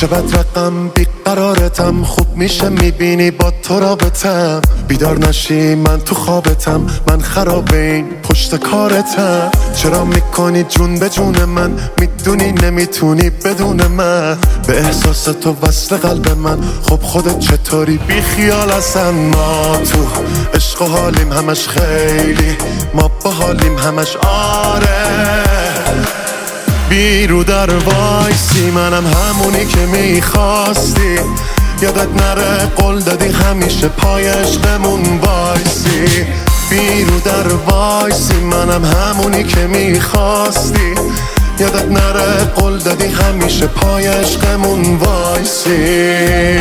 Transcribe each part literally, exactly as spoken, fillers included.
چقدر رقم بیقرارتم، خوب میشه میبینی با تو رابطم. بیدار نشی من تو خوابتم، من خراب این پشت کارتم. چرا میکنی جون به جون من، میدونی نمیتونی بدون من. به احساس تو وصل قلب من، خب خودت چطوری بی خیال هستن. ما تو عشق و حالیم همش خیلی، ما با حالیم همش آره. بیرو در وایسی منم همونی که میخواستی. یادت نره قول دادی همیشه پای عشقمون وایسی. بیرو در وایسی منم همونی که میخواستی. یادت نره قول دادی همیشه پای عشقمون وایسی.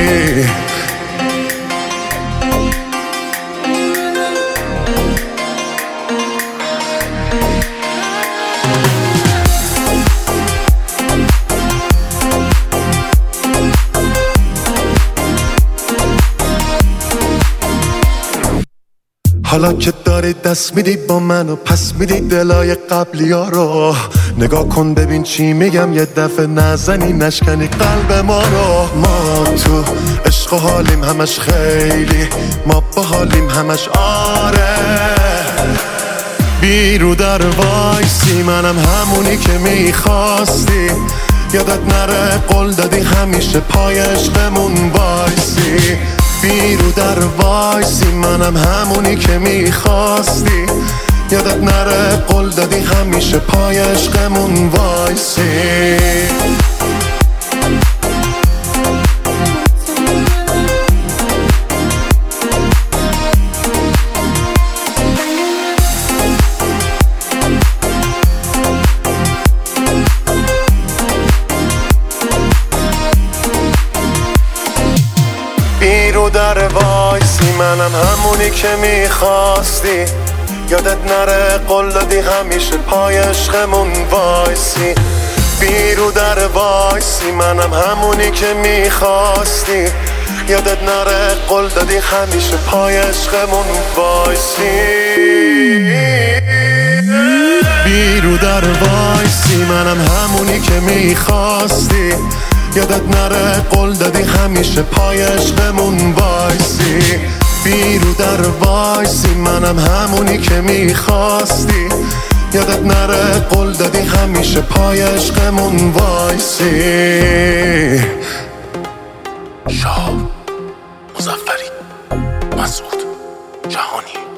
حالا که داری دست میدی با من و پس میدی دلای قبلی ها رو، نگاه کن ببین چی میگم، یه دفعه نزنی نشکنی قلب ما رو. ما تو عشق و حالیم همش خیلی، ما با حالیم همش آره. بیرو در وایسی منم همونی که میخواستی. یادت نره قول دادی همیشه پای عشقمون وایسی. بیرو در وایسی منم همونی که میخواستی. یادت نره قول دادی همیشه پای عشقمون وایسی. بیرو در وایسی منم همونی که میخواستی. یادت نره قول دادی همیشه پای عشقمون وایسی. بیرو در وایسی منم همونی که میخواستی. یادت نره قول دادی همیشه پای عشقمون وایسی. بیرو در وایسی منم همونی که میخواستی. یادت نره قول دادی همیشه پای عشقمون وایسی. بیرو در وایسی منم همونی که میخواستی. یادت نره قول دادی همیشه پای عشقمون وایسی. شاه مظفری، مسعود جهانی.